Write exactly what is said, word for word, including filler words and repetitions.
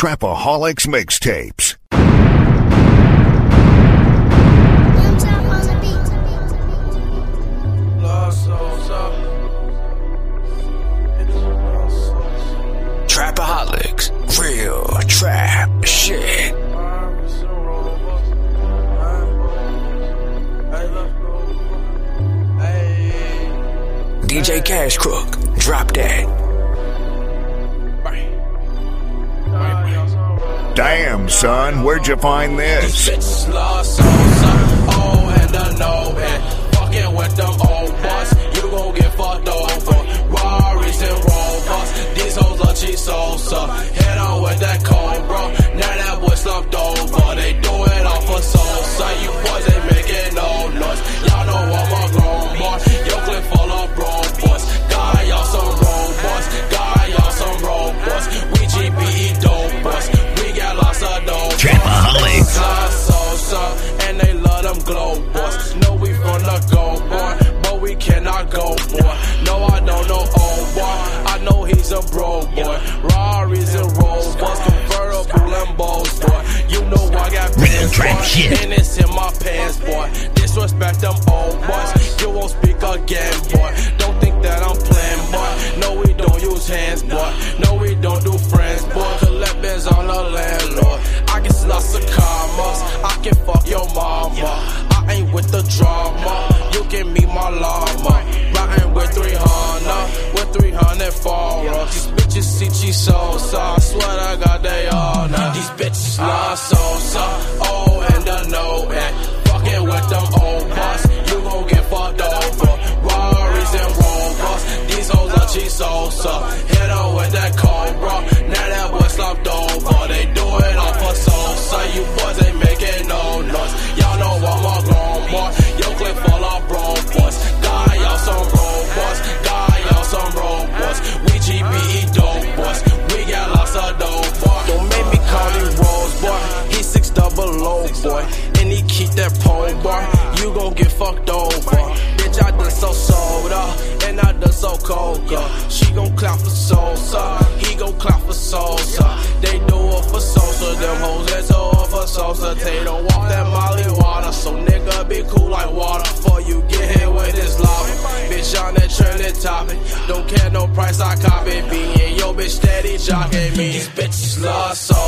Trapaholics Mixtapes. Trapaholics, real trap shit. D J Cash Crook, drop that. Damn, son, where'd you find this? These bitches love so some old and unknown. Fucking with them old boys, you gon' get fucked over. Rarries and Rovers, these hoes are cheap salsa. Head on with that cold, bro. Now that boy slumped over. They do it off for salsa. You boys ain't making no noise. Y'all know I'm a grown boy. Your clip full of broke boys. God, y'all some robots. God, y'all some robots. We G B E dope boys. Trapaholics. And they love them glow boys. Know we from the go boy, but we cannot go boy. No, I don't know old boy. I know he's a bro boy. Rarries and Rolls boys, convertible Lambos boy. You know I got pants boy, and it's in my pants boy. Disrespect them old boys. You won't speak again boy. Don't think that I'm playing boy. No, we don't use hands boy. No, we don't do friends boy. Collect bins on the landlord. I get lots of commas. I can fuck your mama. I ain't with the drama. You can meet my llama. Riding with three hundred, with three hundred followers. These bitches see cheese sauce. I swear I got they all now. These bitches love salsa, oh and the no and fucking with them old boys. You gon' get fucked over. Rarries and Rovers, these hoes are cheese salsa. Hit on with that cobra. Now that boy slumped over. They do it off for salsa. You boys ain't making no noise. Y'all know I'm a grown boy. Your clip full of bro boys. God, y'all some robots. God, y'all some robots. We G B E dope boys. We got lots of dope boy. Don't make me call him Rose boy. He six double low boy. And he keep that pole boy. You gon' get fucked over. Bitch, I done so soda. And I done so coca. She gon' clap for salsa. He gon' clap for salsa. They do it for salsa. Them hoes that do it for salsa. They don't want that molly water. So nigga be cool like water. Before you get hit with this lava. Bitch on that trending topic. Don't care no price, I copy. Being yo bitch steady jocking me. These bitches love salsa.